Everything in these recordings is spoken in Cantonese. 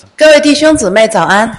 各位弟兄姊妹早安。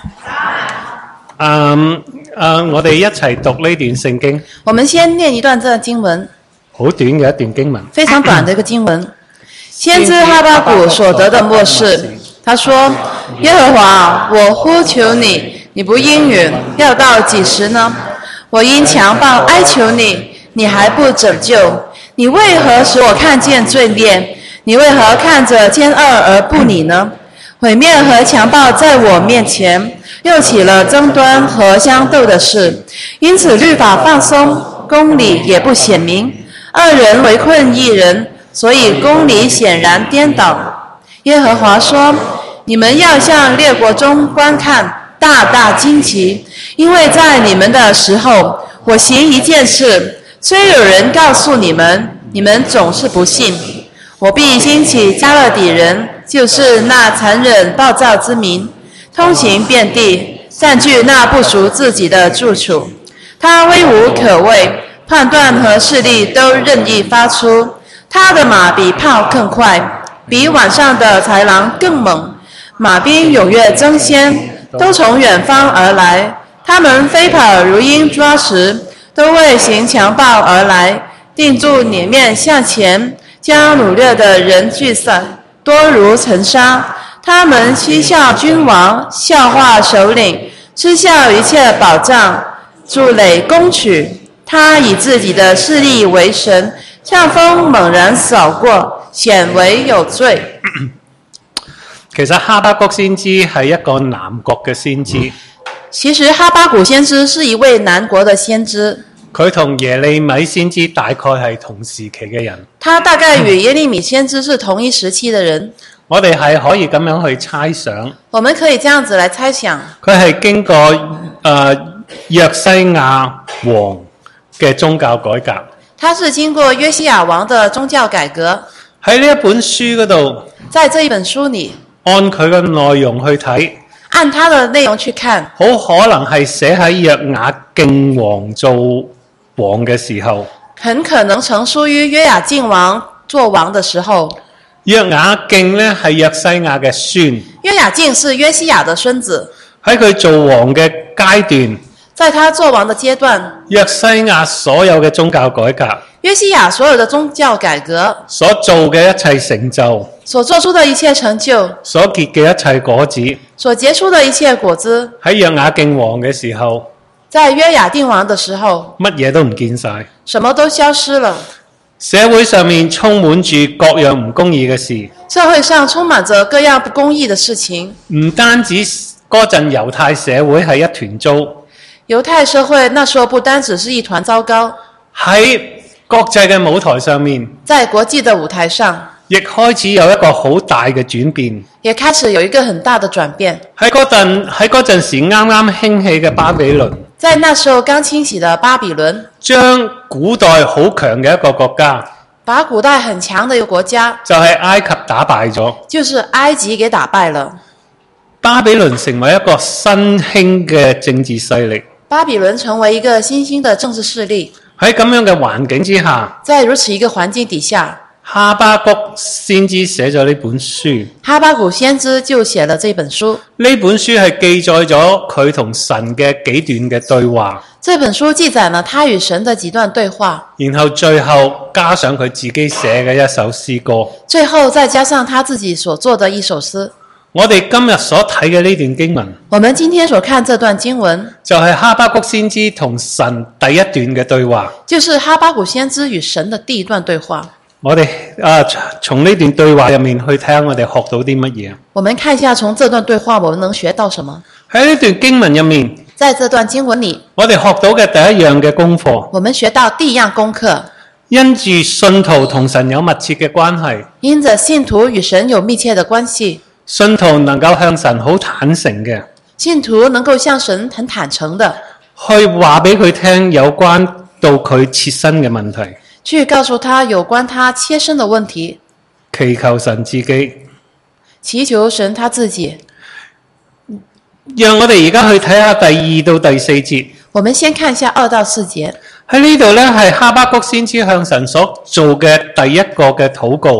我哋一齊讀呢段聖經， 我们先念一段这经文， 好短嘅一段經文。 非常短的一个经文。先知哈巴谷所得的默示，他说：耶和华，我呼求你，你不应允，要到几时呢？我因强暴哀求你，你还不拯救。你为何使我看见罪孽？你为何看着奸恶而不理呢？毁灭和强暴在我面前，又起了争端和相斗的事，因此律法放松，公理也不显明，二人围困一人，所以公理显然颠倒。耶和华说：你们要向列国中观看，大大惊奇，因为在你们的时候，我行一件事，虽有人告诉你们，你们总是不信。我必兴起加勒底人，就是那残忍暴躁之民，通行遍地，占据那不属自己的住处。他威武可畏，判断和势力都任意发出。他的马比炮更快，比晚上的豺狼更猛。马兵踊跃争先，都从远方而来。他们飞跑如鹰抓食，都为行强暴而来，定住脸面向前，将掳掠的人聚散，多如尘沙。他们嬉笑君王，笑话首领，嗤笑一切宝藏，筑垒攻取。他以自己的勢力為神，像風猛然掃過，顯為有罪。 其實哈巴谷先知係一個南國嘅先知， 其實哈巴谷先知是一位南國的先知， 佢同耶利米先知大概係同時期嘅人。 他大概與耶利米先知是同一時期的人。 我哋係可以咁樣去猜想， 我們可以這樣子來猜想， 佢係經過約西亞王嘅宗教改革。 他是經過約西亞王的宗教改革。 喺呢一本書嗰度， 在這一本書裡， 按佢嘅內容去睇， 按他的內容去看， 好可能係寫喺約雅敬王做王嘅時候。 很可能成書於約雅敬王做王的時候。 約雅敬呢係約西亞嘅孫， 約雅敬是約西亞的孫子。 喺佢做王嘅階段， 在他做王的階段， 約西亞所有嘅宗教改革， 約西亞所有的宗教改革所做嘅一切成就， 所做出的一切成就， 所結嘅一切果子， 所結出的一切果子， 喺約雅敬王嘅時候， 在約雅敬王的時候， 乜嘢都唔見晒， 什麼都消失了。 社會上面充滿住各樣唔公義嘅事， 社會上充滿着各樣不公義的事情。 唔單止嗰陣猶太社會係一團糟， 猶太社會那時候不單只是一團糟糕， 喺國際嘅舞台上面， 在國際的舞台上， 亦開始有一個好大嘅轉變。 也開始有一個很大的轉變。 喺嗰陣時啱啱興起嘅巴比倫， 在那時候剛興起的巴比倫， 將古代好強嘅一個國家， 把古代很強的一個國家， 就係埃及打敗咗， 就是埃及給打敗了。 巴比倫成為一個新興嘅政治勢力。 巴比倫成為一個新興的政治勢力。 喺咁樣嘅環境之下， 在如此一個環境底下， 哈巴谷先知寫咗呢本書。 哈巴谷先知就寫了這本書。 呢本書係記載咗佢同神嘅幾段嘅對話。 這本書記載了他與神的幾段對話， 然後最後加上佢自己寫嘅一首詩歌。 最後再加上他自己所做的一首詩。 我哋今日所睇嘅呢段經文， 我們今天所看這段經文， 就係哈巴谷先知同神第一段嘅對話。 就是哈巴谷先知與神的第一段對話。 我哋從呢段對話入面去睇下我哋學到啲乜嘢。 我們看一下從這段對話我們能學到什麼。 喺呢段經文入面， 在這段經文裡， 我哋學到嘅第一樣嘅功課， 我們學到第一樣功課， 因住信徒同神有密切嘅關係， 因着信徒與神有密切的關係， 信徒能夠向神好坦誠嘅， 信徒能夠向神很坦誠的去話俾佢聽有關到佢切身嘅問題， 去告訴他有關他切身的問題， 祈求神自己， 祈求神他自己。 讓我哋而家去睇下第2到第4節。 我們先看一下2到4節。 喺呢度呢，係哈巴谷先知向神所做嘅第一個嘅禱告。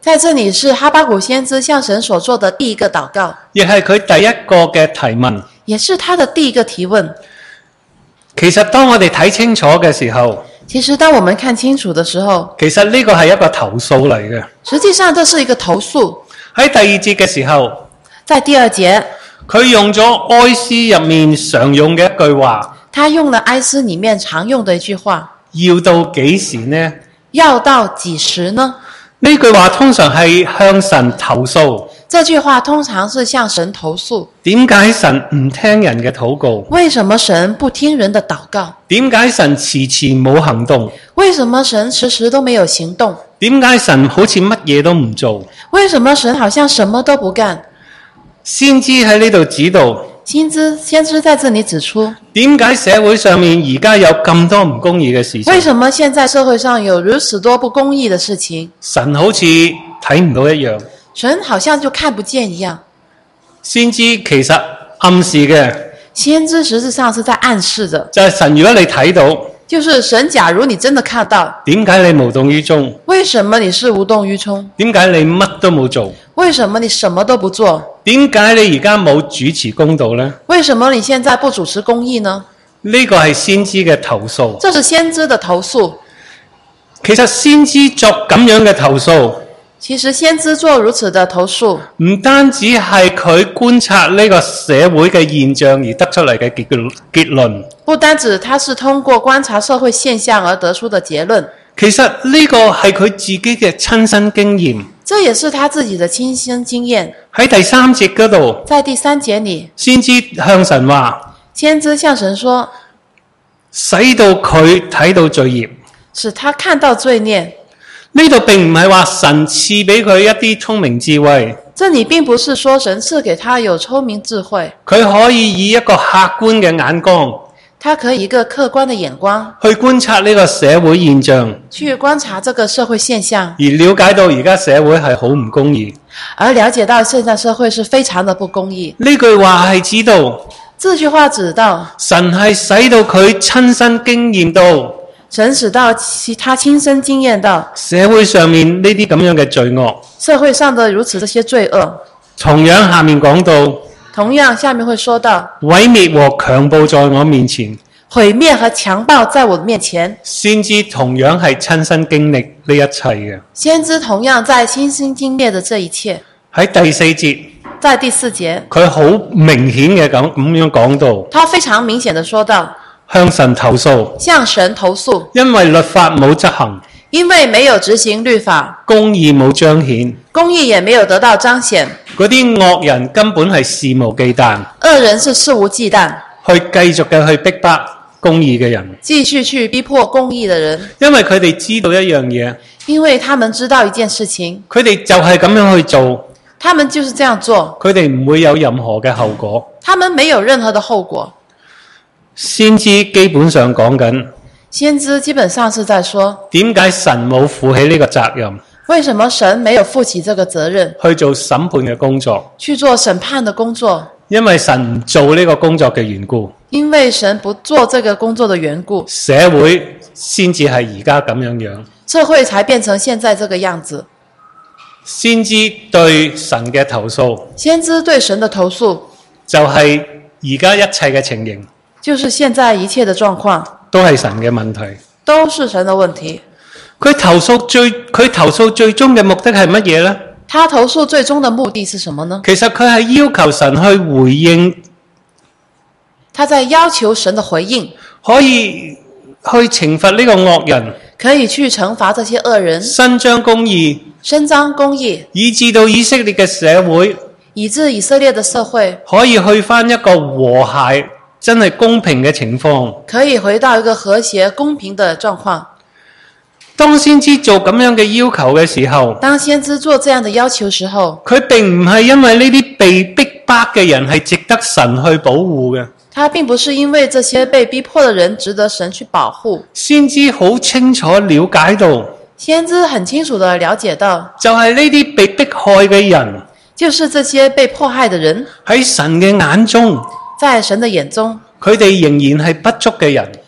在這裡是哈巴谷先知向神所做的第一個禱告， 亦係佢第一個嘅提問。 也是他的第一個提問。 其實當我哋睇清楚嘅時候， 其實當我們看清楚的時候， 其實呢個係一個投訴嚟嘅。 實際上這是一個投訴。 喺第二節嘅時候， 在第二節， 佢用咗哀詩入面常用嘅一句話， 他用了哀詩裡面常用的一句話， 要到幾時呢？ 要到幾時呢？ 呢句話通常係向神投訴。 這句話通常是向神投訴。 點解神唔聽人嘅禱告？ 為什麼神不聽人的禱告？ 點解神遲遲冇行動？ 為什麼神遲遲都沒有行動？ 點解神好似乜嘢都唔做？ 為什麼神好像什麼都不幹？ 先知喺呢度指導， 先知在這裡指出， 點解社會上面而家有咁多唔公義嘅事情？ 為什麼現在社會上有如此多不公義的事情？ 神好似睇唔到一樣。 神好像就看不見一樣。 先知其實暗示嘅， 先知實質上是在暗示的， 就係神如果你睇到， 就是神假如你真的看到， 點解你無動於衷？ 為什麼你是無動於衷？ 點解你乜都冇做？ 為什麼你什麼都不做？ 點解你而家冇主持公道呢？ 為什麼你現在不主持公義呢？ 呢個係先知嘅投訴。 這是先知的投訴。 其實先知作咁樣嘅投訴， 其實先知做如此的投訴， 唔單止係佢觀察呢個社會嘅現象而得出嚟嘅結論， 不單止他是通過觀察社會現象而得出的結論， 其實呢個係佢自己嘅親身經驗。 這也是他自己的親身經驗。 喺第三節嗰度， 在第三節裡， 先知向神話， 先知向神說， 使到佢睇到罪孽， 使他看到罪孽。 呢度並唔係話神賜俾佢一啲聰明智慧， 這裡並不是說神賜給他有聰明智慧， 佢可以以一個客觀嘅眼光， 他可以一個客觀的眼光去觀察呢個社會現象， 去觀察這個社會現象， 而了解到而家社會係好唔公義， 而了解到現在社會是非常的不公義。 呢句話係指到， 這句話指到神係使到佢親身經驗到， 神使到他親身經驗到社會上面呢啲咁樣嘅罪惡， 社會上的如此這些罪惡。 同樣下面講到， 同樣下面會說到毀滅和強暴在我面前， 毀滅和強暴在我面前。 先知同樣係親身經歷呢一切嘅。 先知同樣在親身經歷的這一切。 喺第四節， 在第四節， 佢好明顯嘅咁樣講到， 他非常明顯的說到， 向神投訴， 向神投訴， 因為律法冇執行， 因為沒有執行律法， 公義冇彰顯， 公義也沒有得到彰顯， 嗰啲惡人根本係肆無忌憚， 惡人是肆無忌憚， 去繼續嘅去逼迫公義嘅人， 繼續去逼迫公義的人， 因為佢哋知道一樣嘢， 因為他們知道一件事情， 佢哋就係咁樣去做， 他們就是這樣做， 佢哋唔會有任何嘅後果， 他們沒有任何的後果。 先知基本上講緊， 先知基本上是在說， 點解神冇負起呢個責任， 為什麼神沒有負起這個責任， 去做審判嘅工作？ 去做審判的工作？ 因為神唔做呢個工作嘅緣故， 因為神不做這個工作的緣故， 社會先至係而家咁樣樣， 社會才變成現在這個樣子。 先知對神嘅投訴， 先知對神的投訴， 就係而家一切嘅情形， 就是現在一切的狀況， 都係神嘅問題， 都是神的問題。 佢投訴最終嘅目的係乜嘢呢？ 他投訴最終的目的是什麼呢？ 其實佢係要求神去回應， 他在要求神的回應， 可以去懲罰呢個惡人， 可以去懲罰這些惡人， 伸張公義， 伸張公義， 以致到以色列嘅社會， 以致以色列的社會可以去返一個和諧、真係公平嘅情況， 可以回到一個和諧公平的狀況。 當先知做咁樣嘅要求嘅時候， 當先知做這樣的要求時候， 佢並唔係因為呢啲被逼迫嘅人係值得神去保護嘅。 他並不是因為這些被逼迫的人值得神去保護。 先知好清楚了解到， 先知很清楚地了解到， 就係呢啲被迫害嘅人， 就是這些被迫害的人， 喺神嘅眼中， 在神的眼中， 佢哋仍然係不足嘅人，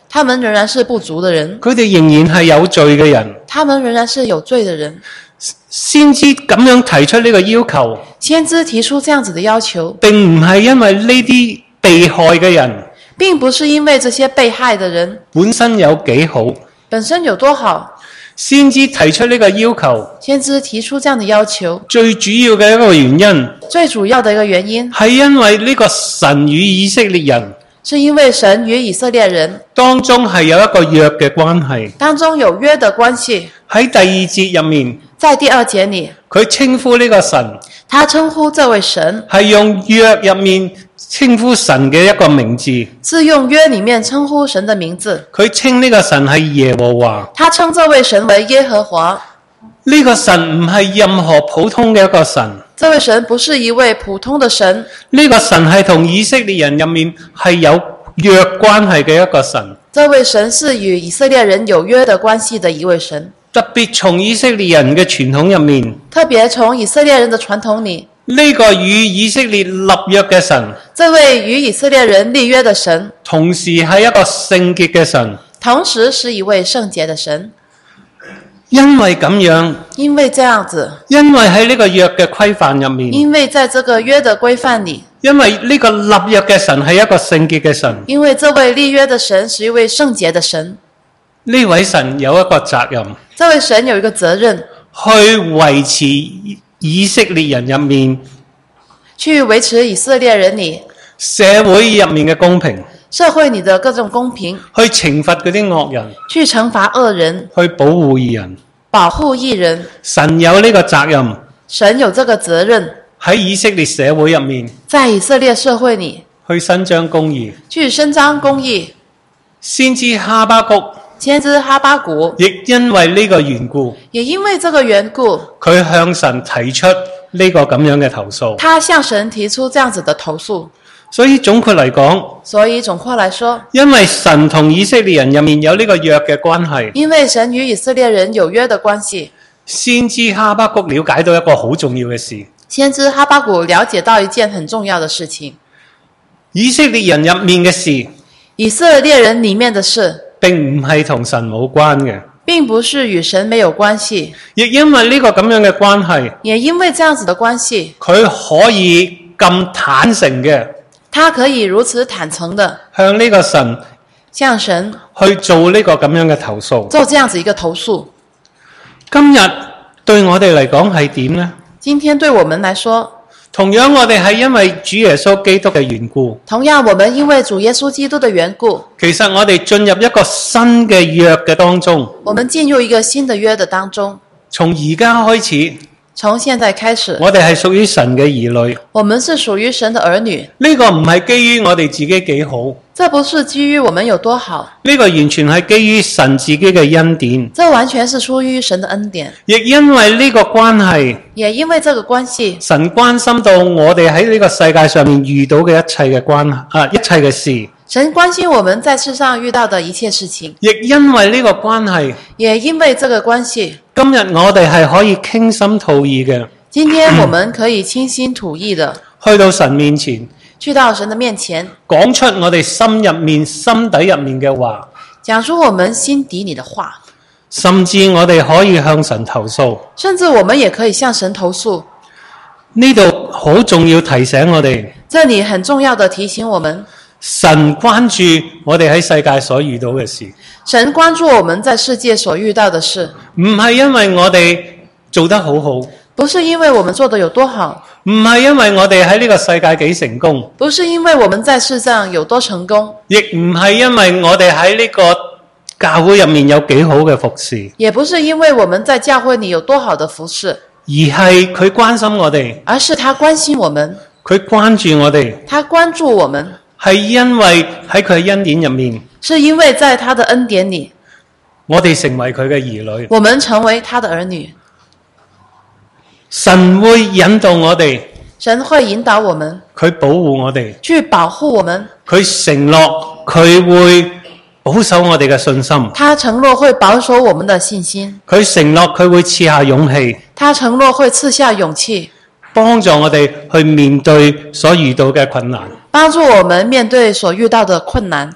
他們仍然是不足的人， 佢哋仍然係有罪嘅人。 他們仍然是有罪的人。 先知咁樣提出呢個要求， 先知提出這樣子的要求， 並唔係因為呢啲被害嘅人並不是因為這些被害的人本身有幾好， 本身有多好。 先知提出呢個要求， 先知提出這樣的要求， 最主要嘅一個原因， 最主要的一個原因係因為呢個神與以色列人是因為神與以色列人當中係有一個約嘅關係。 當中有約的關係。 喺第二節入面， 在第二節裏， 佢稱呼呢個神他稱呼這位神係用約入面稱呼神嘅一個名字， 是用約裏面稱呼神的名字。 佢稱呢個神係耶和華。 他稱這位神為耶和華。 呢個神唔係任何普通嘅一個神， 這位神不是一位普通的神， 呢個神係同以色列人入面係有約關係嘅一個神。 這位神是與以色列人有約的關係的一位神。 特別從以色列人嘅傳統入面， 特別從以色列人的傳統裏， 呢個與以色列立約嘅神， 這位與以色列人立約的神， 同時係一個聖潔嘅神。 同時是一位聖潔的神。 因為咁樣， 因為這樣子， 因為喺呢個約嘅規範入面， 因為在這個約的規範裏， 因為呢個立約嘅神係一個聖潔嘅神， 因為這位立約的神是一位聖潔的神， 呢位神有一個責任， 這位神有一個責任， 去維持以色列人入面， 去維持以色列人裏社會入面嘅公平， 社會裏的各種公平， 去懲罰嗰啲惡人， 去懲罰惡人， 去保護義人。 保護義人。 神有呢個責任， 神有這個責任， 喺以色列社會入面， 在以色列社會裏去伸張公義。 去伸張公義。 先知哈巴谷先知哈巴谷亦因為呢個緣故， 也因為這個緣故， 佢向神提出呢個咁樣嘅投訴。 他向神提出這樣子的投訴。 所以總括嚟講， 所以總括來說， 因為神同以色列人入面有呢個約嘅關係， 因為神與以色列人有約的關係， 先知哈巴谷了解到一個好重要嘅事。 先知哈巴谷了解到一件很重要的事情， 以色列人入面嘅事， 以色列人裡面的事並唔係同神冇關嘅， 並不是與神沒有關係， 亦因為呢個咁樣嘅關係， 也因為這樣子的關係， 佢可以咁坦誠嘅他可以如此坦誠的向呢個神向神去做呢個咁樣嘅投訴。 做這樣子一個投訴。 今日對我哋嚟講係點呢？ 今天對我們來說， 同樣我哋係因為主耶穌基督嘅緣故， 同樣我們因為主耶穌基督的緣故， 其實我哋進入一個新嘅約嘅當中， 我們進入一個新的約的當中。 從而家開始， 從現在開始， 我哋係屬於神嘅兒女。 我們是屬於神的兒女。 呢個唔係基於我哋自己幾好， 這不是基於我們有多好， 呢個完全係基於神自己嘅恩典。 這完全是出於神的恩典。 亦因為呢個關係， 也因為這個關係， 神關心到我哋喺呢個世界上面遇到嘅一切嘅一切嘅事。 神關心我們在世上遇到的一切事情。 亦因為呢個關係， 也因為這個關係， 今日我哋係可以傾心吐意嘅， 今天我們可以傾心吐意的去到神面前， 去到神的面前， 講出我哋心入面、心底入面嘅話， 講出我們心底裏的話， 甚至我哋可以向神投訴。 甚至我們也可以向神投訴。 呢度好重要提醒我哋， 這裏很重要的提醒我們， 神關注我哋喺世界所遇到嘅事， 神關注我們在世界所遇到的事， 唔係因為我哋做得好好， 不是因為我們做得有多好， 唔係因為我哋喺呢個世界幾成功， 不是因為我們在世上有多成功， 亦唔係因為我哋喺呢個教會入面有幾好嘅服侍， 也不是因為我們在教會裏有多好的服侍， 而係佢關心我哋， 而是他關心我們， 佢關注我哋， 他關注我們， 係因為喺佢嘅恩典入面， 是因為在他的恩典裏， 我哋成為佢嘅兒女， 我們成為他的兒女。 神會引導我哋， 神會引導我們， 佢保護我哋， 去保護我們， 佢承諾佢會保守我哋嘅信心， 他承諾會保守我們的信心， 佢承諾佢會賜下勇氣， 他承諾會賜下勇氣， 幫助我哋去面對所遇到嘅困難。 幫助我們面對所遇到的困難。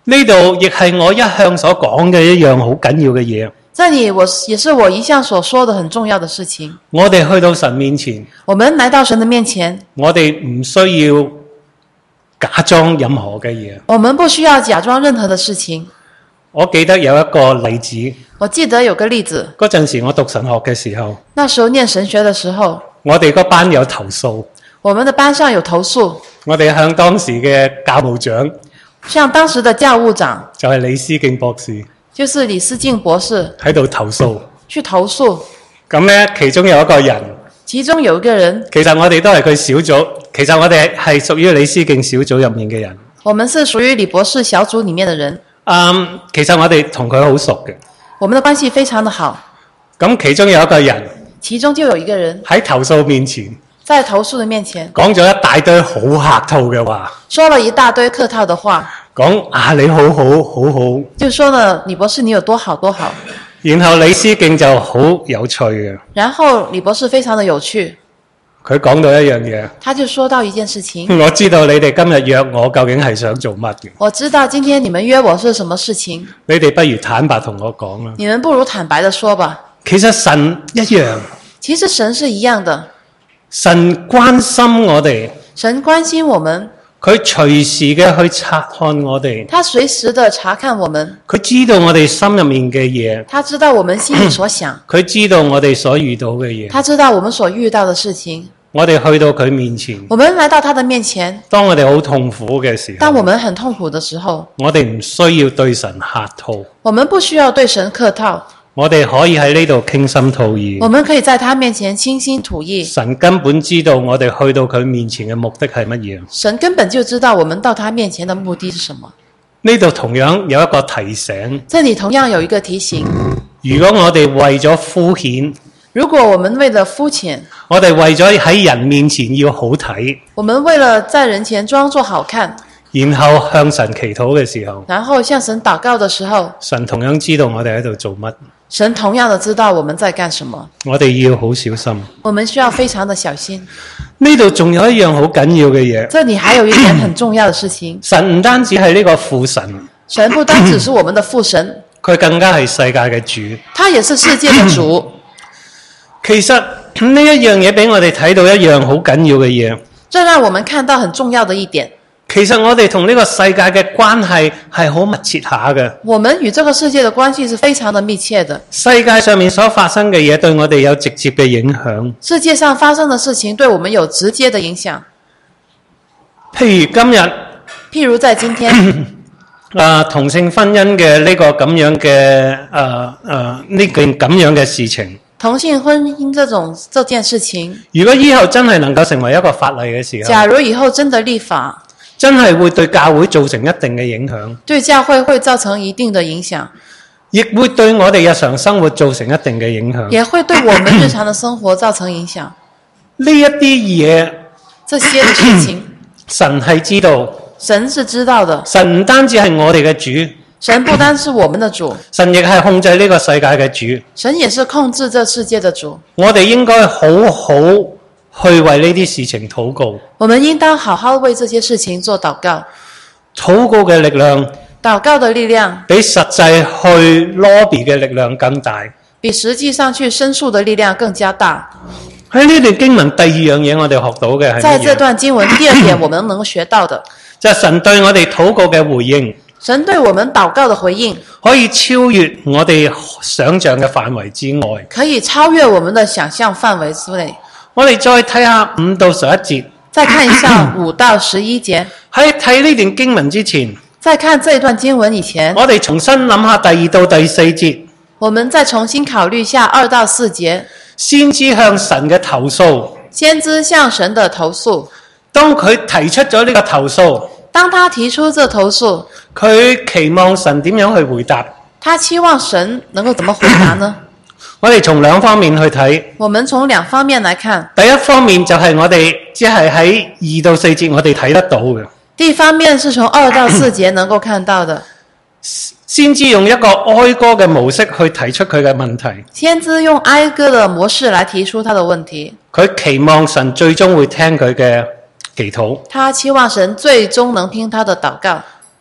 呢度亦係我一向所講嘅一樣好緊要嘅嘢。 這裡也是我一向所說的很重要的事情。 我哋去到神面前， 我們來到神的面前， 我哋唔需要假裝任何嘅嘢。 我們不需要假裝任何的事情。 我記得有一個例子， 我記得有個例子， 嗰陣時我讀神學嘅時候， 那時候念神學的時候， 我哋個班有投訴， 我們的班上有投訴， 我哋向當時嘅教務長， 向當時的教務長， 就係李思敬博士， 就是李思敬博士喺度投訴。 去投訴。 咁呢，其中有一個人， 其中有一個人， 其實我哋都係佢小組，其實我哋係屬於李思敬小組入面嘅人。 我們是屬於李博士小組裡面的人。 其實我哋同佢好熟嘅。 我們的關係非常的好。 咁其中有一個人， 其中就有一個人喺投訴面前， 在投訴的面前講咗一大堆好客套嘅話， 說了一大堆客套的話， 講你好好好好， 就說呢李博士你有多好多好。 然後李思敬就好有趣嘅， 然後李博士非常的有趣， 佢講到一樣嘢， 他就說到一件事情， 我知道你哋今日約我究竟係想做乜嘅， 我知道今天你們約我是什麼事情， 你哋不如坦白同我講啦。 你們不如坦白的說吧。 其實神一樣， 其實神是一樣的， 神關心我哋， 神關心我們， 佢隨時嘅去察看我哋， 他隨時的查看我們， 佢知道我哋心入面嘅嘢， 他知道我們心裡所想， 佢知道我哋所遇到嘅嘢， 他知道我們所遇到的事情。 我哋去到佢面前， 我們來到他的面前， 當我哋好痛苦嘅時候， 當我們很痛苦的時候， 我哋唔需要對神客套， 我們不需要對神客套， 我哋可以喺呢度傾心吐意。 我們可以在他面前傾心吐意。 神根本知道我哋去到佢面前嘅目的係乜嘢。 神根本就知道我們到他面前的目的是什麼。 呢度同樣有一個提醒， 這裡同樣有一個提醒， 如果我哋為咗敷衍， 如果我們為了膚淺， 我哋為咗喺人面前要好睇， 我們為了在人前裝作好看， 然後向神祈禱嘅時候， 然後向神禱告的時候， 神同樣知道我哋喺度做乜， 神同樣的知道我們在幹什麼。 我哋要好小心。 我們需要非常的小心。 呢度仲有一樣好緊要嘅嘢， 這裡還有一點很重要的事情， 神唔單止係呢個父神， 神不單只是我們的父神， 佢更加係世界嘅主， 他也是世界的主。 其實呢一樣嘢俾我哋睇到一樣好緊要嘅嘢。 這讓我們看到很重要的一點。 其實我哋同呢個世界嘅關係係好密切下嘅。 我們與這個世界的關係是非常的密切的。 世界上面所發生嘅嘢對我哋有直接嘅影響。 世界上發生的事情對我們有直接的影響。 譬如今日， 譬如在今天， 同性婚姻嘅呢個咁樣嘅呢件咁樣嘅事情。 同性婚姻這件事情， 如果以後真係能夠成為一個法例嘅時候， 假如以後真的立法， 真係會對教會造成一定嘅影響， 對教會會造成一定的影響， 亦會對我哋日常生活造成一定嘅影響， 也會對我們日常的生活造成影響。 呢一啲嘢， 這些的事情， 神係知道， 神是知道的。 神唔單止係我哋嘅主， 神不單是我們的主， 神亦係控制呢個世界嘅主。 神也是控制這世界的主。 我哋應該好好去為呢啲事情禱告。 我們應當好好為這些事情做禱告。 禱告嘅力量， 禱告的力量比實際去 lobby 嘅力量更大， 比實際上去申訴的力量更加大。 喺呢段經文第二樣嘢我哋學到嘅係， 在這段經文第二點我們能學到的， 就係神對我哋禱告嘅回應。 神對我們禱告的回應可以超越我哋想象嘅範圍之外， 可以超越我們的想象範圍之內。 我哋再睇下5到11節， 再看一下5到11節。 喺睇呢段經文之前， 在看這段經文以前， 我哋重新諗下第2到第4節， 我們再重新考慮下2到4節。 先知向神嘅投訴， 先知向神的投訴， 當佢提出咗呢個投訴， 當他提出這投訴， 佢期望神點樣去回答？ 他期望神能夠怎麼回答呢？ 我哋從2方面去睇。 我們從2方面來看。 第一方面就係我哋只係喺2到4節我哋睇得到嘅。 第一方面是從2到4節能夠看到的。 先知用一個哀歌嘅模式去提出佢嘅問題。 先知用哀歌的模式來提出他的問題。 佢期望神最終會聽佢嘅祈禱。 他期望神最終能聽他的禱告。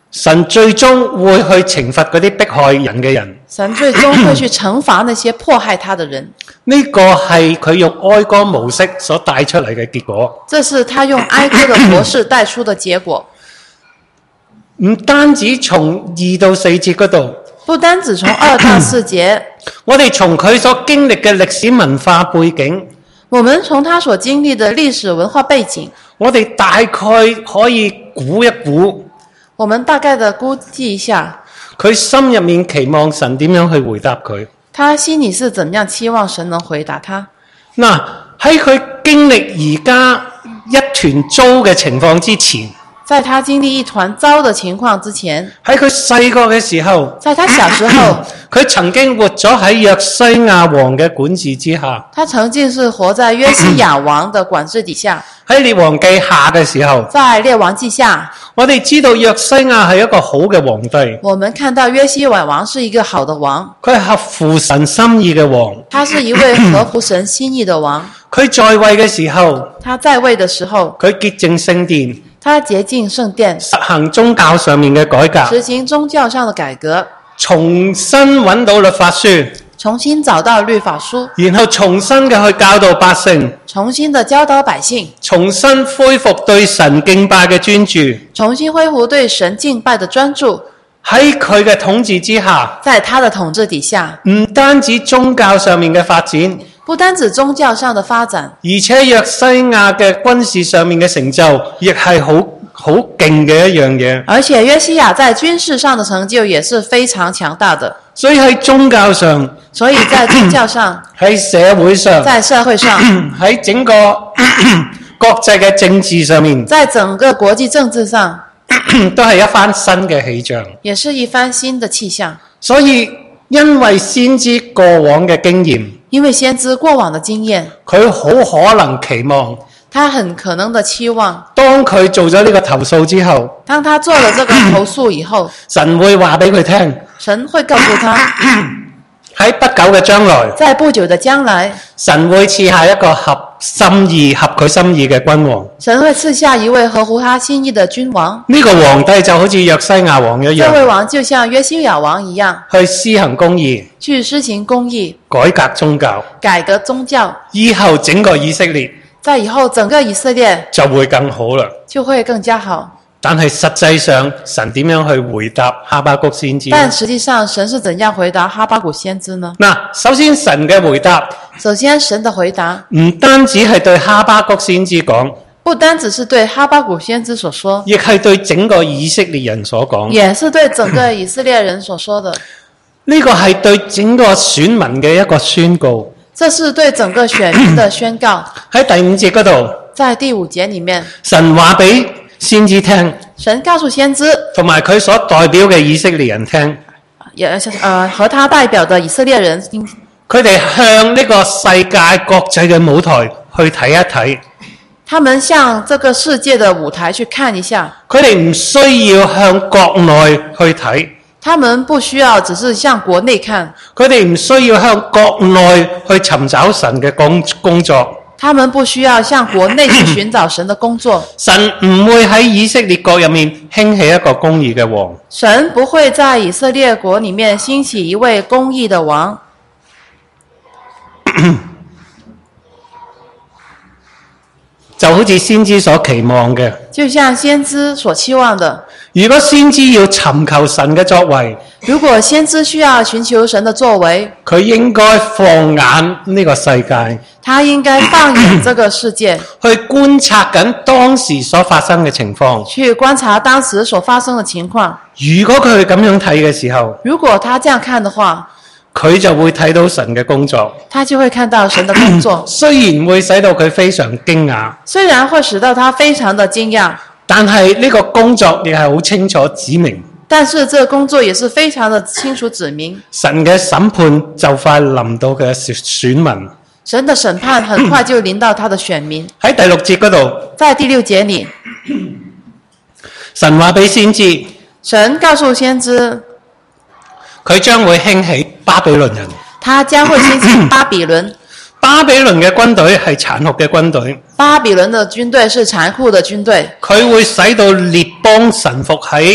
神最終會去懲罰嗰啲迫害人嘅人。 神最終會去懲罰那些迫害他的人。 呢個係佢用哀歌模式所帶出嚟嘅結果。 這是他用哀歌的模式帶出的結果。 唔單止從2到4節嗰度， 不單止從2到4節， 我哋從佢所經歷嘅歷史文化背景， 我們從他所經歷的歷史文化背景， 我哋大概可以估一估， 我們大概的估計一下， 佢心入面期望神點樣去回答佢。 他心裡是怎麼樣期望神能回答他。 嗱，喺佢經歷而家一團糟嘅情況之前， 在他經歷一團糟的情況之前， 喺佢細個嘅時候， 在他小時候， 佢曾經活咗喺約西亞王嘅管治之下。 他曾經是活在約西亞王的管制底下。 喺列王記下嘅時候， 在列王記下， 我哋知道約西亞係一個好嘅皇帝。 我們看到約西亞王是一個好的王， 佢係合乎神心意嘅王。 他是一位合乎神心意的王。 佢在位嘅時候， 他在位的時候， 佢潔淨聖殿， 他潔淨聖殿， 實行宗教上面嘅改革， 實行宗教上的改革， 重新揾到律法書， 重新找到律法書， 然後重新嘅去教導百姓， 重新的教導百姓， 重新恢復對神敬拜嘅專注， 重新恢復對神敬拜的專注。 喺佢嘅統治之下， 在他的統治底下， 唔單止宗教上面嘅發展， 不單止宗教上的發展， 而且約西亞嘅軍事上面嘅成就，亦係好勁嘅一樣嘢。 而且約西亞在軍事上的成就也是非常強大的。 所以喺宗教上， 所以在宗教上， 喺社會上， 在社會上， 喺整個國際嘅政治上面， 在整個國際政治上， 都係一番新嘅氣象。 也是一番新的氣象。 所以因為先知過往嘅經驗， 因為先知過往的經驗， 佢好可能期望， 他很可能的期望， 當佢做咗呢個投訴之後， 當他做了這個投訴以後， 神會話俾佢聽， 神會告訴他， 喺不久嘅將來， 在不久的將來， 神會賜下一個合佢心意嘅君王。 神會賜下一位合乎他心意的君王。 呢個皇帝就好似約西亞王一樣， 這位王就像約西亞王一樣， 去施行公義， 去施行公義， 改革宗教， 改革宗教。 以後整個以色列在以後整個以色列就會更好啦。 就會更加好。 但係實際上，神點樣去回答哈巴谷先知呢？ 但實際上，神是怎樣回答哈巴谷先知呢？ 嗱，首先神嘅回答， 首先神的回答唔單止係對哈巴谷先知講， 不單只是對哈巴谷先知所說， 亦係對整個以色列人所講， 也是對整個以色列人所說的。 呢個係對整個選民嘅一個宣告。 這是對整個選民的宣告。 喺第5節嗰度， 在第5節裡面， 神話俾先知聽， 神告訴先知， 同埋佢所代表嘅以色列人聽， 和他代表的以色列人聽， 佢哋向呢個世界國際嘅舞台去睇一睇。 他們向這個世界的舞台去看一下。 佢哋唔需要向國內去睇， 他們不需要只是向國內看， 佢哋唔需要向國內去尋找神嘅工作。 他們不需要向國內去尋找神的工作。 神唔會喺以色列國入面興起一個公義嘅王。 神不會在以色列國裡面興起一位公義的王。 就好似先知所期望嘅， 就像先知所期望的。 如果先知要尋求神嘅作為， 如果先知需要尋求神的作為， 佢應該放眼呢個世界， 他應該放眼這個世界， 去觀察緊當時所發生嘅情況。 去觀察當時所發生的情況。 如果佢咁樣睇嘅時候， 如果他這樣看的話， 佢就會睇到神嘅工作， 他就會看到神的工作。 雖然會使到佢非常驚訝， 雖然會使到他非常的驚訝， 但係呢個工作亦係好清楚指明。 但是這個工作也是非常的清楚指明。 神嘅審判就快臨到佢嘅選民。 神的審判很快就臨到他的選民。 喺第6節嗰度， 在第6節裡， 神話俾先知， 神告訴先知， 佢將會興起巴比倫人。 他將會興起巴比倫。 巴比倫嘅軍隊係殘酷嘅軍隊。 巴比倫的軍隊是殘酷的軍隊。 佢會使到列邦臣服喺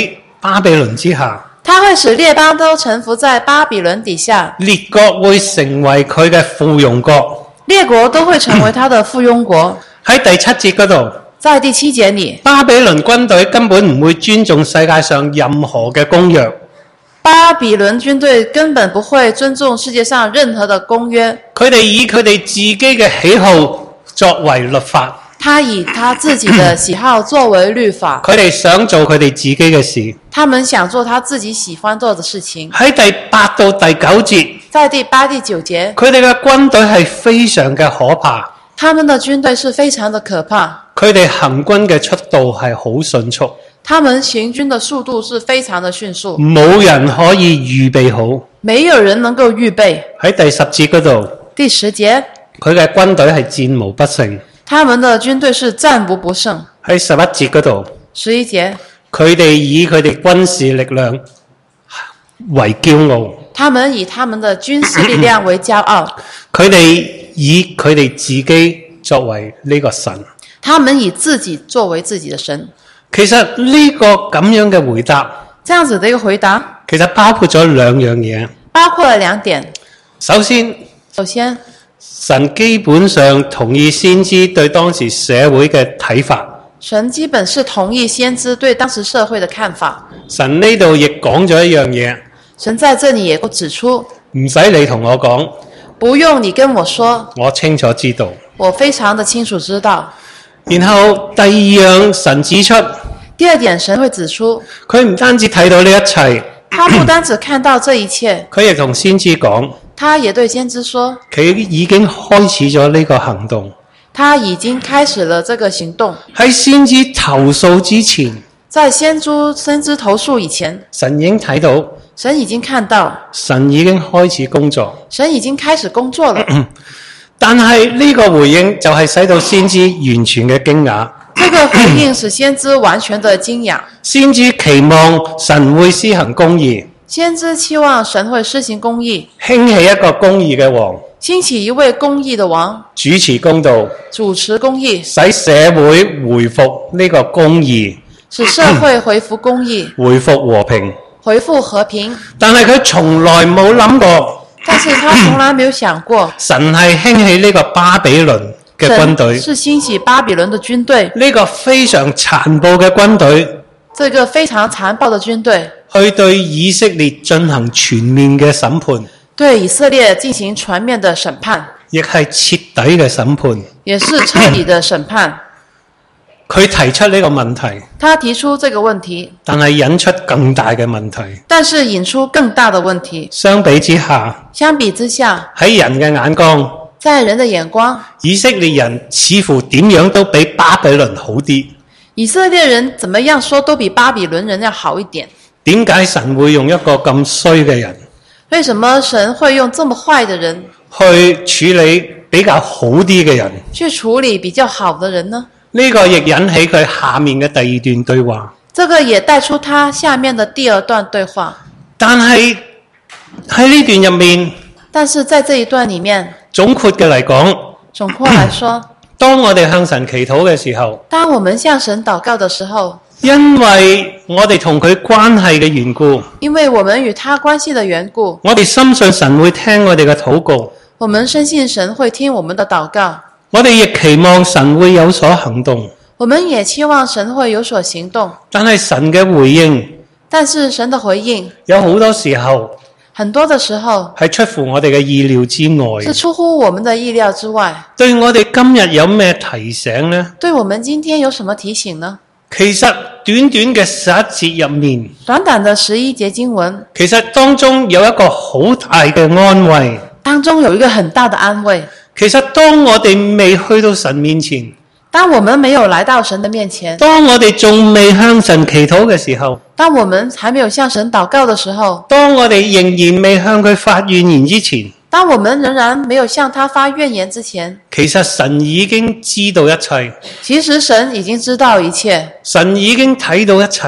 巴比倫之下， 他會使列邦都臣服在巴比倫底下， 列國會成為佢嘅附庸國。 列國都會成為他的附庸國。 喺第7節嗰度， 在第7節裏， 巴比倫軍隊根本唔會尊重世界上任何嘅公約。 巴比倫軍隊根本不會尊重世界上任何的公約。 佢哋以佢哋自己嘅喜好作為律法。 他以他自己的喜好作為律法。 佢哋想做佢哋自己嘅事。 他們想做他自己喜歡做的事情。 喺第8到第9節， 在第8、第9節， 佢哋嘅軍隊係非常嘅可怕。 他們的軍隊是非常的可怕。 佢哋行軍嘅速度係好迅速。 他們行軍的速度是非常的迅速。 冇人可以預備好。 沒有人能夠預備。 喺第10節嗰度， 第10節， 佢嘅軍隊係戰無不勝。 他們的軍隊是戰無不勝。 喺11節嗰度 ，11節， 佢哋以佢哋軍事力量為驕傲。 他們以他們的軍事力量為驕傲。 佢哋以佢哋自己作為呢個神。 他們以自己作為自己的神。 其實呢個咁樣嘅回答， 這樣子的一個回答， 其實包括咗2樣嘢。 包括了2點。 首先，神基本上同意先知對當時社會嘅睇法。 神基本是同意先知對當時社會的看法。 神呢度亦講咗一樣嘢。 神在這裡也指出， 唔使你同我講， 不用你跟我說， 我清楚知道， 我非常的清楚知道。 然後第2樣神指出， 第2點神會指出， 佢唔單止睇到呢一切， 他不單止看到這一切， 佢亦同先知講， 他也對先知說， 佢已經開始咗呢個行動。 他已經開始了這個行動。 喺先知投訴之前， 在先知投訴以前， 神已經睇到， 神已經看到， 神已經開始工作， 神已經開始工作了。 但係呢個回應就係使到先知完全嘅驚訝。 這個回應使先知完全的驚訝。 先知期望神會施行公義， 先知期望神會施行公義， 興起一個公義嘅王， 興起一位公義的王， 主持公道， 主持公義， 使社會回復呢個公義， 使社會恢復公義， 回復和平， 恢復和平。 但係佢從來冇諗過， 但是他從來沒有想過， 神係興起呢個巴比倫嘅軍隊， 是興起巴比倫的軍隊， 呢個非常殘暴嘅軍隊， 這個非常殘暴的軍隊， 去對以色列進行全面嘅審判， 對以色列進行全面的審判， 亦係徹底嘅審判， 也是徹底的審判。 佢提出呢個問題， 他提出這個問題， 但係引出更大嘅問題。 但是引出更大的問題。 相比之下，喺人嘅眼光， 在人的眼光， 以色列人似乎點樣都比巴比倫好啲。 以色列人怎麼樣說都比巴比倫人要好一點。 點解神會用一個咁衰嘅人？ 為什麼神會用這麼壞的人去處理比較好啲嘅人？ 去處理比較好的人呢？ 呢個亦引起佢下面嘅第2段對話。 這個也帶出他下面的第2段對話。 但係喺呢段入面， 但是在這一段裡面， 總括嘅嚟講， 總括來說， 當我哋向神祈禱嘅時候， 當我們向神禱告的時候， 因為我哋同佢關係嘅緣故， 因為我們與他關係的緣故， 我哋深信神會聽我哋嘅禱告， 我們深信神會聽我們的禱告， 我哋亦期望神會有所行動， 我們也期望神會有所行動。 但係神嘅回應， 但是神的回應有好多時候， 很多的時候係出乎我哋嘅意料之外， 是出乎我們的意料之外。 對我哋今日有咩提醒呢？ 對我們今天有什麼提醒呢？ 其實短短嘅11節入面， 短短的11節經文， 其實當中有一個好大嘅安慰， 當中有一個很大的安慰。 其實當我哋未去到神面前， 當我們沒有來到神的面前， 當我哋仲未向神祈禱嘅時候， 當我們還沒有向神禱告的時候， 當我哋仍然未向佢發怨言之前， 當我們仍然沒有向他發怨言之前， 其實神已經知道一切， 其實神已經知道一切， 神已經睇到一切，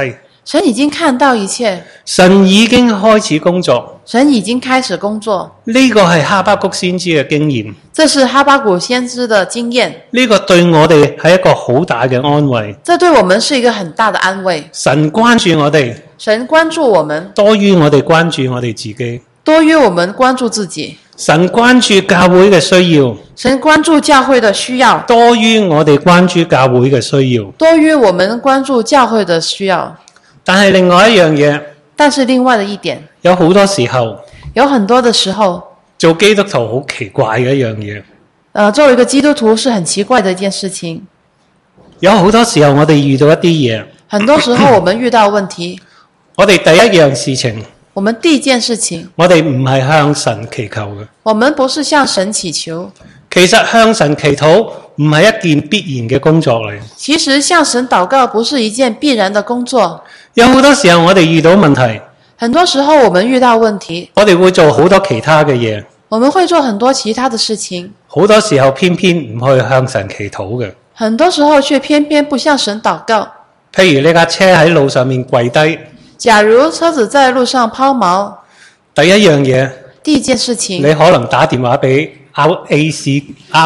神已經看到一切， 神已經開始工作。 神已經開始工作。 呢個係哈巴谷先知嘅經驗， 這是哈巴谷先知的經驗。 呢個對我哋係一個好大嘅安慰。 這對我們是一個很大的安慰。 神關注我哋， 神關注我們， 多於我哋關注我哋自己。 多於我們關注自己。 神關注教會嘅需要， 神關注教會的需要， 多於我哋關注教會嘅需要。 多於我們關注教會的需要。 但係另外一樣嘢， 但是另外的一點， 有好多時候， 有很多的時候， 做基督徒好奇怪嘅一樣嘢。 作為一個基督徒是很奇怪的一件事情。 有好多時候我哋遇到一啲嘢， 很多時候我們遇到問題， 我哋第一樣事情， 我們第一件事情， 我哋唔係向神祈求嘅。 我們不是向神祈求。 其實向神祈禱唔係一件必然嘅工作嚟。 其實向神禱告不是一件必然的工作。 有好多時候我哋遇到問題， 很多時候我們遇到問題， 我哋會做好多其他嘅嘢， 我們會做很多其他的事情， 好多時候偏偏唔去向神祈禱嘅。 很多時候卻偏偏不向神禱告。 譬如你架車喺路上面跪低， 假如車子在路上拋錨， 第一樣嘢， 第一件事情， 你可能打電話俾 RACQ。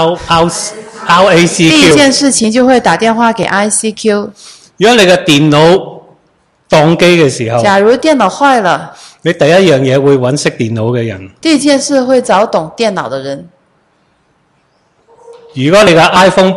第一件事情就會打電話給 ICQ。 如果你嘅電腦當機嘅時候， 假如電腦壞了， 你第一樣嘢會揾識電腦嘅人。 第一件事會找懂電腦的人。 如果你嘅 iPhone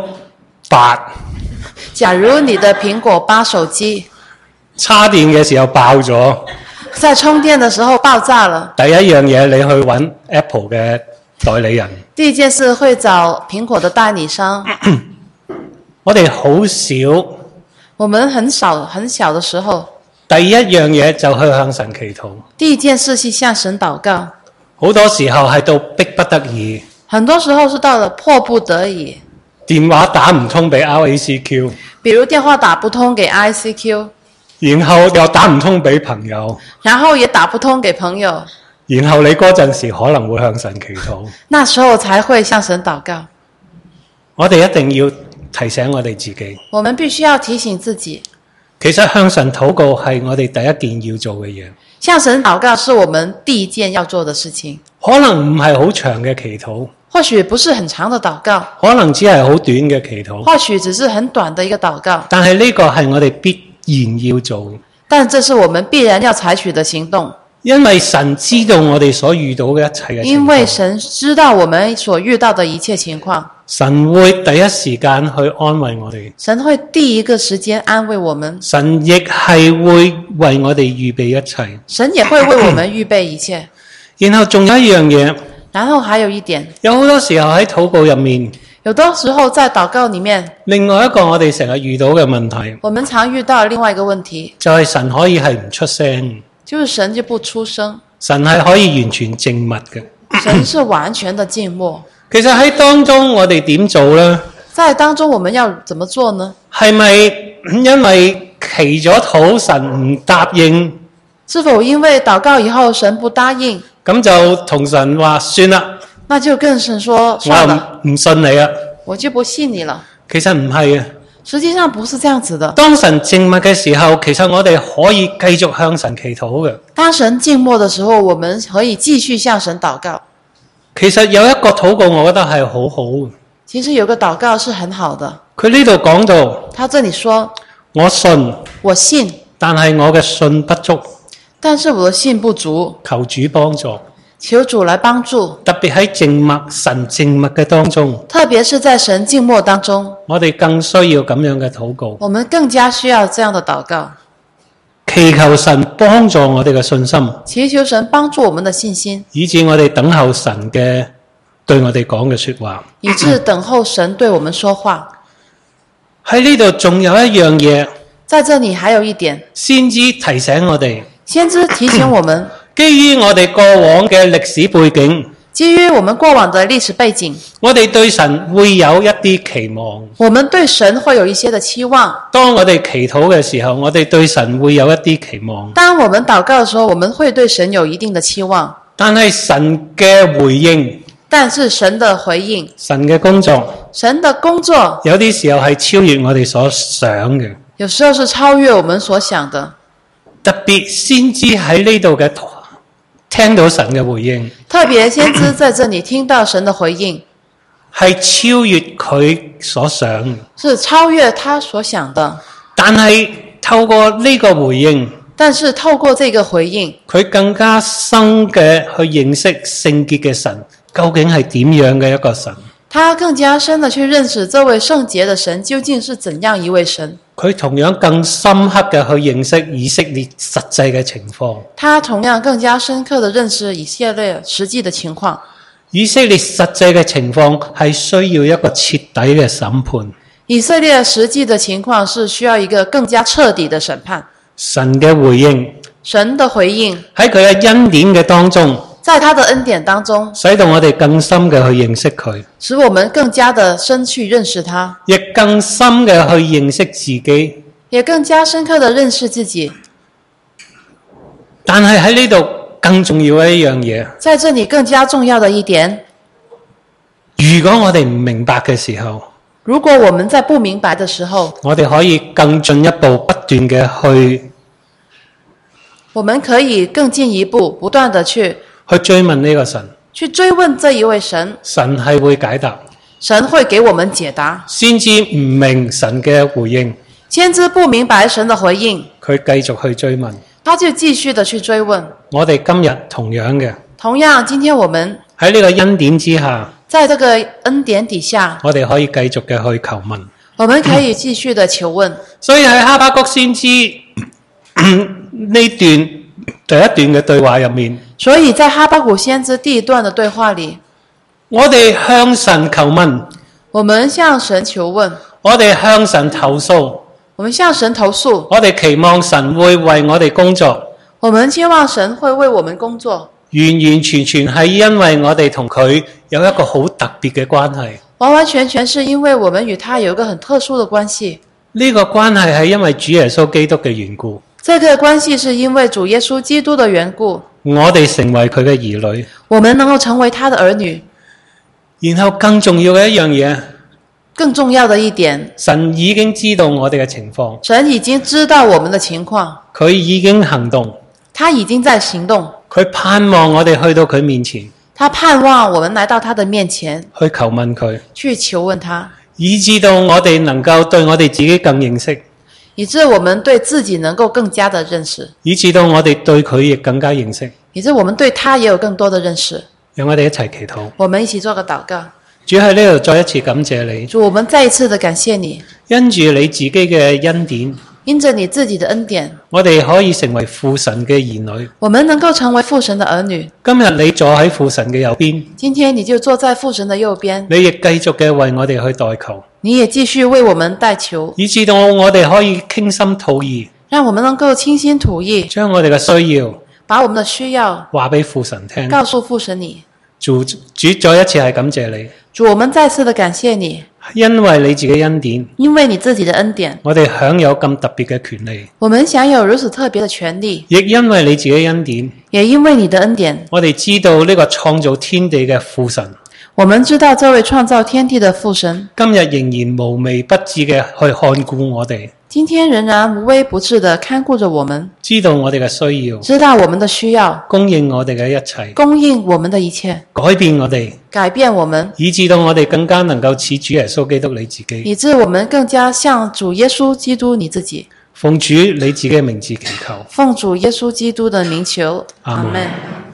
8， 假如你的蘋果8手機插電嘅時候爆咗， 在充電的時候爆炸了， 第一樣嘢你去揾 Apple 嘅代理人。 第一件事會找蘋果的代理商。 我哋好少， 我們很小的時候， 第一樣嘢就去向神祈禱。 第一件事是向神禱告。 好多時候係到逼不得已， 很多時候是到了迫不得已， 電話打唔通俾 RACQ， 比如電話打不通給 ICQ， 然後又打唔通俾朋友， 然後也打不通給朋友， 然後你嗰陣時可能會向神祈禱。 那時候才會向神禱告。 我哋一定要提醒我哋自己， 我們必須要提醒自己， 其實向神禱告係我哋第一件要做嘅嘢。 向神禱告是我們第一件要做的事情。 可能唔係好長嘅祈禱， 或許不是很長的禱告， 可能只係好短嘅祈禱， 或許只是很短的一個禱告， 但係呢個係我哋必然要做， 但這是我們必然要採取的行動。 因為神知道我哋所遇到嘅一切嘅情況， 因為神知道我們所遇到的一切情況， 神會第一時間去安慰我哋， 神會第一個時間安慰我們， 神亦係會為我哋預備一切， 神也會為我們預備一切。 然後仲有一樣嘢， 然後還有一點， 有好多時候喺禱告入面， 有的時候在禱告裡面， 另外一個我哋成日遇到嘅問題， 我們常遇到另外一個問題， 就係神可以係唔出聲， 就是神就不出聲， 神係可以完全靜默嘅。 神是完全的靜默。 其實喺當中我哋點做呢？ 在當中我們要怎麼做呢？ 係咪因為祈咗禱神唔答應， 是否因為禱告以後神不答應， 咁就同神話算啦， 那就跟神說算了， 我唔信你啊？ 我就不信你了。 其實唔係啊， 實際上不是這樣子的。 當神靜默嘅時候，其實我哋可以繼續向神祈禱嘅。 當神靜默的時候，我們可以繼續向神禱告。 其實有一個禱告，我覺得係好好嘅。 其實有個禱告是很好的。 佢呢度講到， 他這裡說， 我信， 我信， 但係我嘅信不足， 但是我的信不足， 求主幫助。 求主來幫助。 特別喺靜默、神靜默嘅當中， 特別是在神靜默當中， 我哋更需要咁樣嘅禱告， 我們更加需要這樣的禱告， 祈求神幫助我哋嘅信心， 祈求神幫助我們的信心， 以致我哋等候神嘅對我哋講嘅說話， 以致等候神對我們說話。 喺呢度仲有一樣嘢， 在這裡還有一點， 先知提醒我哋， 先知提醒我們， 基於我哋過往嘅歷史背景， 基於我們過往的歷史背景， 我哋對神會有一啲期望。 我們對神會有一些的期望。 當我哋祈禱嘅時候，我哋對神會有一啲期望。 當我們禱告的時候，我們會對神有一定的期望。 但係神嘅回應， 但是神的回應， 神嘅工作， 神的工作， 有啲時候係超越我哋所想嘅。 有時候是超越我們所想的。 特別先知喺呢度嘅聽到神嘅回應， 特別先知在這裡聽到神的回應， 係超越佢所想， 是超越他所想的。 但係透過呢個回應， 但是透過這個回應， 佢更加深嘅去認識聖潔嘅神究竟係點樣嘅一個神。 他更加深的去認識這位聖潔的神究竟是怎樣一位神。 佢同樣更深刻嘅去認識以色列實際嘅情況。 他同樣更加深刻的認識以色列實際的情況。 以色列實際嘅情況係需要一個徹底嘅審判。 以色列實際的情況是需要一個更加徹底的審判。 神嘅回應， 神的回應喺佢嘅恩典嘅當中， 在他的恩典當中， 使到我哋更深嘅去認識佢， 使我們更加的深去認識他， 亦更深嘅去認識自己， 也更加深刻的認識自己。 但係喺呢度更重要嘅一樣嘢， 在這裡更加重要的一點， 如果我哋唔明白嘅時候， 如果我們在不明白的時候， 我哋可以更進一步不斷嘅去， 我們可以更進一步不斷的去追問呢個神， 去追問這一位神， 神係會解答， 神會給我們解答。 先知唔明神嘅回應， 先知不明白神的回應， 佢繼續去追問， 他就繼續的去追問。 我哋今日同樣嘅， 同樣今天我們喺呢個恩典之下， 在這個恩典底下， 我哋可以繼續嘅去求問， 我們可以繼續的求問。 所以喺哈巴谷先知呢段第一段嘅對話入面， 所以在哈巴谷先知第一段的對話裡， 我哋向神求問， 我們向神求問， 我哋向神投訴， 我們向神投訴， 我哋期望神會為我哋工作， 我們期望神會為我們工作， 完完全全係因為我哋同佢有一個好特別嘅關係， 完完全全是因為我們與他有一個很特殊的關係。 呢個關係係因為主耶穌基督嘅緣故， 這個關係是因為主耶穌基督的緣故， 我哋成為佢嘅兒女， 我們能夠成為他的兒女。 然後更重要嘅一樣嘢， 更重要的一點， 神已經知道我哋嘅情況， 神已經知道我們的情況， 佢已經行動， 他已經在行動， 佢盼望我哋去到佢面前， 他盼望我們來到他的面前， 去求問佢， 去求問他， 以致到我哋能夠對我哋自己更認識， 以致我們對自己能夠更加的認識， 以致到我哋對佢亦更加認識， 以致我們對他也有更多的認識。 讓我哋一齊祈禱。 我們一起做個禱告。 主喺呢度再一次感謝你， 主，我們再一次的感謝你， 因住你自己嘅恩典， 因着你自己的恩典， 我哋可以成為父神嘅兒女。 我們能夠成為父神的兒女。 今日你坐喺父神嘅右邊， 今天你就坐在父神的右邊， 你亦繼續嘅為我哋去代求， 你也繼續為我們代求， 以致到我哋可以傾心吐意， 讓我們能夠傾心吐意， 將我哋嘅需要把我們的需要話俾父神聽。 告訴父神你。 主再一次係感謝你， 主，我們再次的感謝你， 因為你自己恩典， 因為你自己的恩典， 我哋享有咁特別嘅權利， 我們享有如此特別的權利， 亦因為你自己恩典， 也因為你的恩典， 我哋知道呢個創造天地嘅父神， 我們知道這位創造天地的父神， 今日仍然無微不至嘅去看顧我哋， 今天仍然無微不至的看顧着我們， 知道我哋嘅需要， 知道我們的需要， 供應我哋嘅一切， 供應我們的一切， 改變我哋， 改變我們， 以致到我哋更加能夠似主耶穌基督你自己， 以致我們更加像主耶穌基督你自己。 奉主你自己嘅名字祈求， 奉主耶穌基督的名求， 阿們。 阿們。